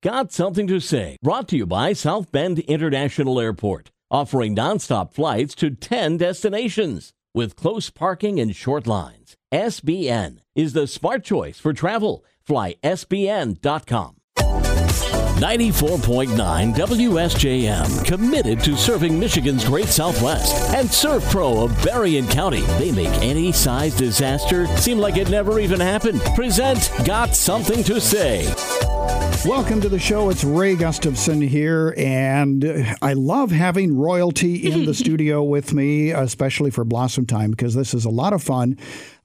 Got Something to Say, brought to you by South Bend International Airport, offering nonstop flights to 10 destinations with close parking and short lines. SBN is the smart choice for travel. Fly SBN.com. 94.9 WSJM, committed to serving Michigan's Great Southwest. And Surf Pro of Berrien County, they make any size disaster seem like it never even happened. Present Got Something to Say. Welcome to the show. It's Ray Gustafson here, and I love having royalty in the studio with me, especially for Blossom Time, because this is a lot of fun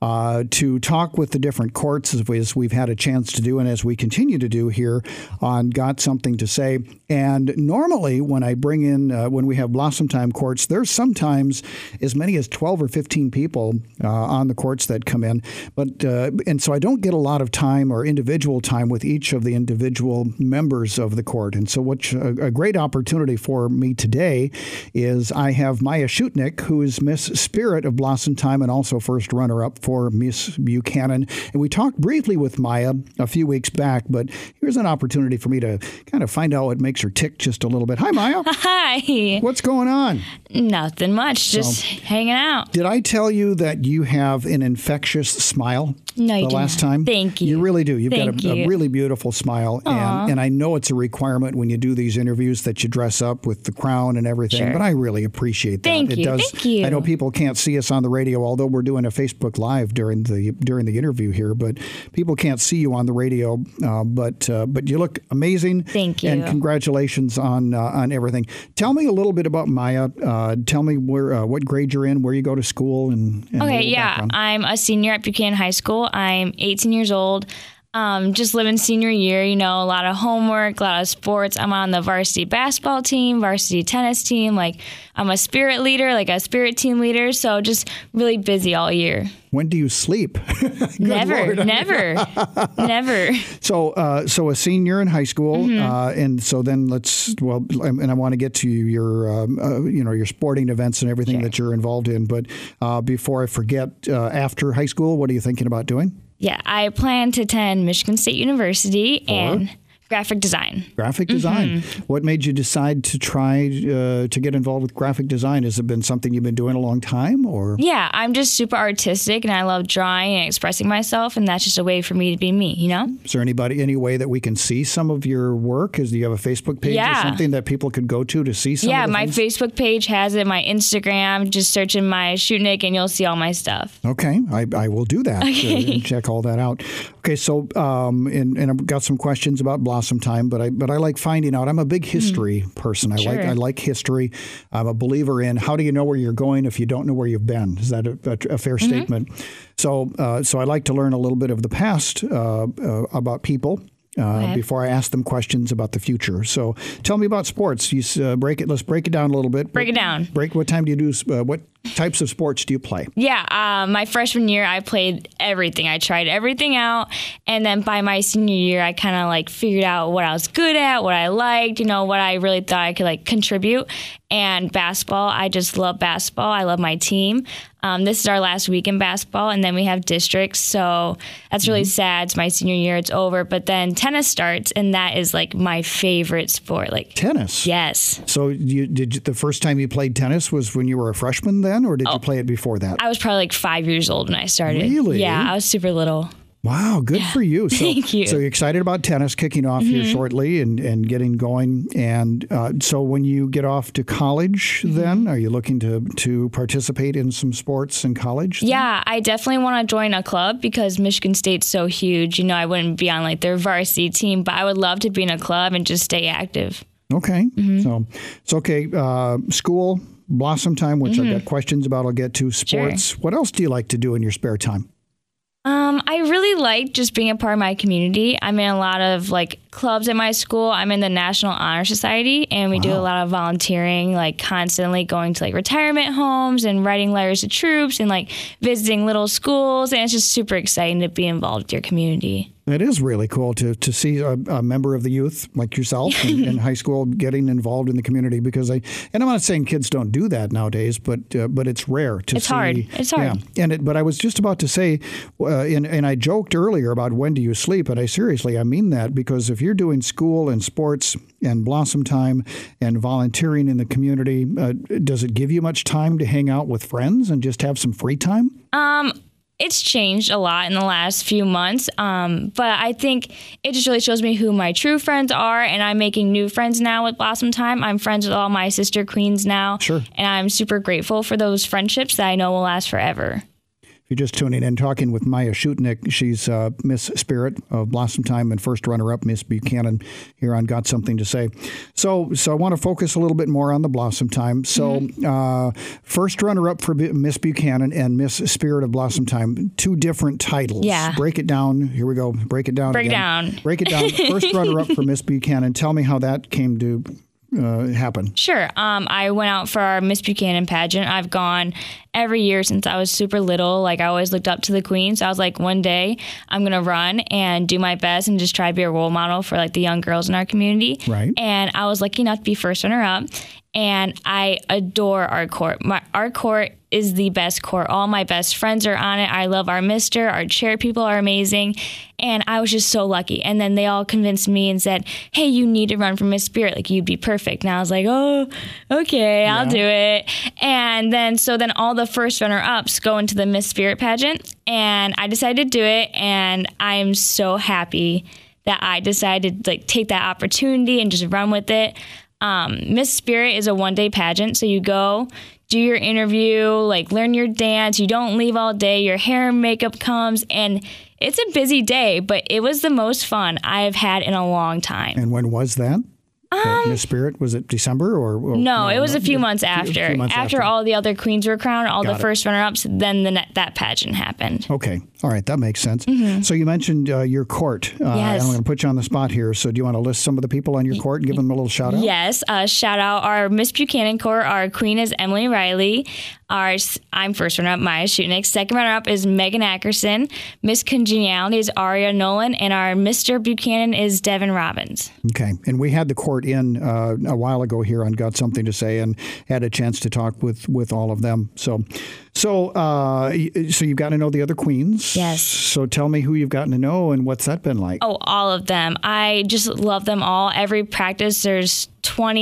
to talk with the different courts as we've had a chance to do and as we continue to do here on Got Something to Say. And normally when I bring in, when we have Blossom Time courts, there's sometimes as many as 12 or 15 people on the courts that come in. But and so I don't get a lot of time or individual time with each of the individual members of the court. And so what's a great opportunity for me today is I have Maya Schutnick, who is Miss Spirit of Blossom Time and also first runner-up for Miss Buchanan. And we talked briefly with Maya a few weeks back, but here's an opportunity for me to kind of find out what makes her tick just a little bit. Hi, Maya. Hi. What's going on? Nothing much. Just hanging out. Did I tell you that you have an infectious smile? No, you the last time? Thank you. You really do. You've Thank got you. a really beautiful smile. And I know it's a requirement when you do these interviews that you dress up with the crown and everything, Sure. but I really appreciate that. Thank It you. does. Thank you. I know people can't see us on the radio, although we're doing a Facebook Live during the interview here, but people can't see you on the radio. But you look amazing. Thank you. And congratulations on everything. Tell me a little bit about Maya. Tell me where what grade you're in, where you go to school, and a Okay, little yeah. background. I'm a senior at Buchanan High School. I'm 18 years old. Just living senior year, a lot of homework, a lot of sports. I'm on the varsity basketball team, varsity tennis team. I'm a spirit leader, a spirit team leader. So just really busy all year. When do you sleep? Good Never, Lord. never. So a senior in high school, and so then and I want to get to your sporting events and everything Sure. that you're involved in. But before I forget, after high school, what are you thinking about doing? Yeah, I plan to attend Michigan State University and graphic design. Graphic design. What made you decide to try to get involved with graphic design? Has it been something you've been doing a long time, or? Yeah, I'm just super artistic, and I love drawing and expressing myself, and that's just a way for me to be me, Is there any way that we can see some of your work? Do you have a Facebook page or something that people could go to see some of the my things? Facebook page has it, my Instagram, just search in my Schutnick, and you'll see all my stuff. Okay, I will do that and check all that out. Okay, so and I've got some questions about Blossom Time, but I like finding out. I'm a big history person. Sure. I like history. I'm a believer in how do you know where you're going if you don't know where you've been? Is that a fair statement? So I like to learn a little bit of the past about people. Before I ask them questions about the future. So tell me about sports. Let's break it down a little bit. Break it down. What time do you do? What types of sports do you play? Yeah, my freshman year, I played everything. I tried everything out. And then by my senior year, I kind of figured out what I was good at, what I liked, what I really thought I could contribute. And basketball, I just love basketball. I love my team. This is our last week in basketball, and then we have districts. So that's really sad. It's my senior year. It's over. But then tennis starts, and that is my favorite sport. Tennis? Yes. So the first time you played tennis was when you were a freshman then, or did you play it before that? I was probably 5 years old when I started. Really? Yeah, I was super little. Wow, good for you. So, Thank you. So you're excited about tennis kicking off here shortly and getting going. And so when you get off to college then, are you looking to participate in some sports in college? Yeah, I definitely want to join a club because Michigan State's so huge. I wouldn't be on their varsity team, but I would love to be in a club and just stay active. Okay. So it's okay. School, Blossom Time, which I've got questions about, I'll get to. Sports. Sure. What else do you like to do in your spare time? I really like just being a part of my community. I'm in a lot of clubs at my school. I'm in the National Honor Society, and we do a lot of volunteering, constantly going to retirement homes and writing letters to troops and visiting little schools. And it's just super exciting to be involved with your community. It is really cool to see a member of the youth like yourself in high school getting involved in the community, because and I'm not saying kids don't do that nowadays, but it's rare to see. It's hard. Yeah. But I was just about to say, and I joked earlier about when do you sleep, and I mean that, because if you're doing school and sports and Blossom Time and volunteering in the community, does it give you much time to hang out with friends and just have some free time? It's changed a lot in the last few months, but I think it just really shows me who my true friends are, and I'm making new friends now with Blossom Time. I'm friends with all my sister queens now, Sure. And I'm super grateful for those friendships that I know will last forever. If you're just tuning in, talking with Maya Schutnick. She's Miss Spirit of Blossom Time and first runner-up Miss Buchanan here on Got Something to Say. So I want to focus a little bit more on the Blossom Time. So first runner-up for Miss Buchanan and Miss Spirit of Blossom Time, two different titles. Yeah. Break it down. Here we go. Break it down. Break down. Break it down. First runner-up for Miss Buchanan. Tell me how that came to happen. Sure. I went out for our Miss Buchanan pageant. I've gone every year since I was super little. Like, I always looked up to the queen. So I was like, one day I'm going to run and do my best and just try to be a role model for like the young girls in our community. Right. And I was lucky enough to be first runner up. And I adore our court. Our court is the best court. All my best friends are on it. I love our mister. Our chair people are amazing. And I was just so lucky. And then they all convinced me and said, hey, you need to run for Miss Spirit. Like, you'd be perfect. And I was like, oh, okay, I'll do it. And then all the first runner-ups go into the Miss Spirit pageant. And I decided to do it. And I'm so happy that I decided to take that opportunity and just run with it. Miss Spirit is a one-day pageant, so you go, do your interview, learn your dance. You don't leave all day. Your hair and makeup comes, and it's a busy day, but it was the most fun I have had in a long time. And when was that? Miss Spirit, was it December or no? It was a few months after. After all the other queens were crowned, all the first runner-ups, then that pageant happened. Okay. All right. That makes sense. Mm-hmm. So you mentioned your court. Yes. I'm going to put you on the spot here. So do you want to list some of the people on your court and give them a little shout out? Yes. Shout out our Miss Buchanan court. Our queen is Emily Riley. I'm first runner-up, Maya Schutnick. Second runner-up is Megan Ackerson. Miss Congeniality is Aria Nolan. And our Mr. Buchanan is Devin Robbins. Okay. And we had the court in a while ago here on Got Something to Say and had a chance to talk with all of them. So you've gotten to know the other queens. Yes. So tell me who you've gotten to know and what's that been like? Oh, all of them. I just love them all. Every practice, there's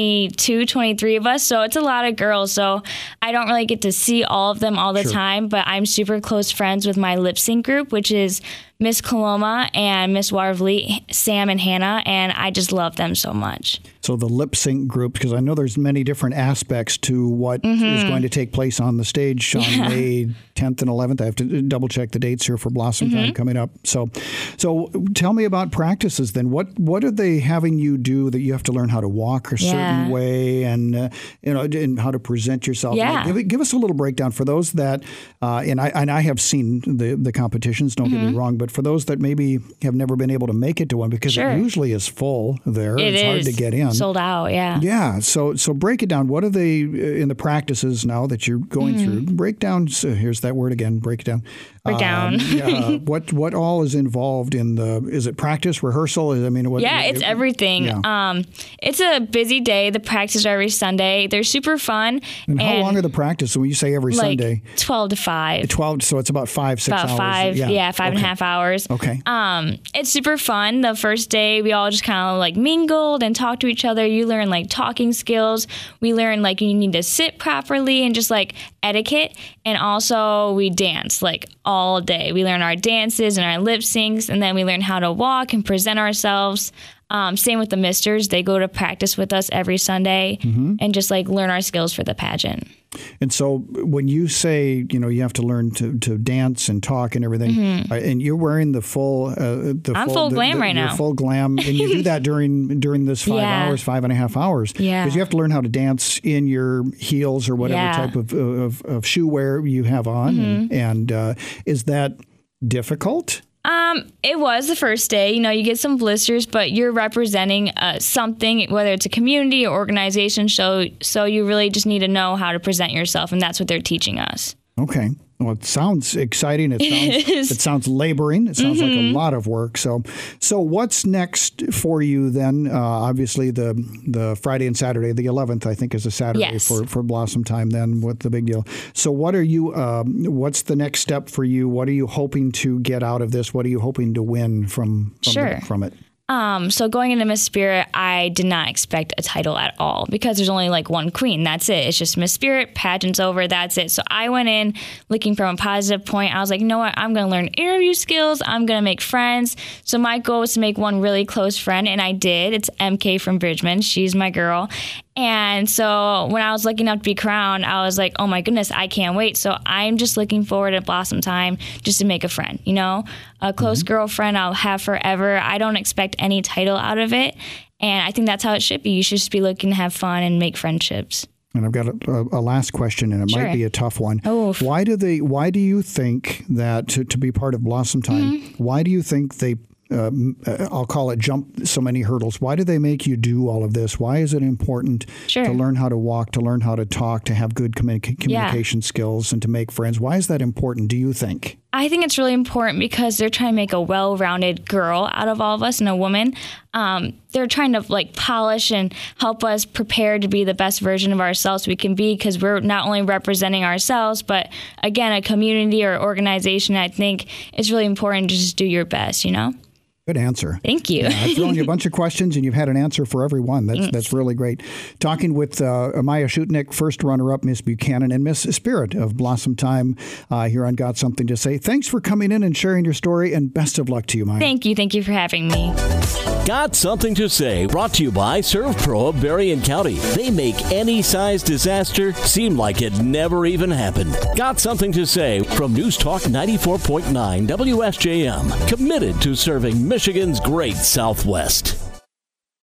22, 23 of us. So it's a lot of girls. So I don't really get to see all of them all the time, but I'm super close friends with my lip sync group, which is Miss Coloma and Miss Watervliet, Sam and Hannah, and I just love them so much. So the lip sync group, because I know there's many different aspects to what is going to take place on the stage on May 10th and 11th. I have to double check the dates here for Blossom Time coming up. So tell me about practices then. What are they having you do that you have to learn how to walk a certain way and and how to present yourself? Yeah. Give us a little breakdown for those that and I have seen the competitions. Don't get me wrong, but for those that maybe have never been able to make it to one, because it usually is full there. It's hard to get in. Sold out, yeah. Yeah. So break it down. What are they in the practices now that you're going through? Break down. So here's that word again. Break it down. Break down. What all is involved in is it practice, rehearsal? It's everything. Yeah. It's a busy day. The practices are every Sunday. They're super fun. And how long are the practices? So when you say every Sunday? 12 to 5. 12, so it's about 5-6 hours. About 5, 5.5 hours. Okay. It's super fun. The first day, we all just kind of mingled and talked to each other. You learn talking skills. We learn you need to sit properly and just etiquette. And also we dance all day. We learn our dances and our lip syncs, and then we learn how to walk and present ourselves. Same with the misters. They go to practice with us every Sunday and just learn our skills for the pageant. And so when you say, you have to learn to dance and talk and everything, and you're wearing the full... I'm full glam right now. Full glam. And you do that during this 5.5 hours. Yeah. Because you have to learn how to dance in your heels or whatever type of shoe wear you have on. And is that difficult? It was the first day. You get some blisters, but you're representing something, whether it's a community or organization show. So you really just need to know how to present yourself, and that's what they're teaching us. Okay. Well, it sounds exciting. It sounds laboring. It sounds like a lot of work. So what's next for you then? Obviously, the Friday and Saturday, the 11th, I think, is a Saturday for Blossom Time. Then, what the big deal? So, what are you? What's the next step for you? What are you hoping to get out of this? What are you hoping to win from it? So going into Miss Spirit, I did not expect a title at all because there's only like one queen. That's it. It's just Miss Spirit, pageant's over. That's it. So I went in looking from a positive point. I was like, you know what? I'm going to learn interview skills. I'm going to make friends. So my goal was to make one really close friend, and I did. It's MK from Bridgman. She's my girl. And so when I was looking up to be crowned, I was like, oh my goodness, I can't wait. So I'm just looking forward to Blossom Time just to make a friend, a close girlfriend I'll have forever. I don't expect any title out of it. And I think that's how it should be. You should just be looking to have fun and make friendships. And I've got a last question, and it might be a tough one. Why do you think that to be part of Blossom Time, why do you think they I'll call it jump so many hurdles? Why do they make you do all of this? Why is it important to learn how to walk, to learn how to talk, to have good communication skills, and to make friends? Why is that important, do you think? I think it's really important because they're trying to make a well-rounded girl out of all of us and a woman. They're trying to polish and help us prepare to be the best version of ourselves we can be, because we're not only representing ourselves, but again, a community or organization. I think it's really important to just do your best, Good answer. Thank you. I've thrown you a bunch of questions, and you've had an answer for every one. That's really great. Talking with Amaya Schutnick, first runner-up Miss Buchanan, and Miss Spirit of Blossom Time here on Got Something to Say. Thanks for coming in and sharing your story, and best of luck to you, Maya. Thank you. Thank you for having me. Got Something to Say, brought to you by ServPro of Berrien County. They make any size disaster seem like it never even happened. Got Something to Say from News Talk 94.9 WSJM. Committed to serving Michigan's great Southwest.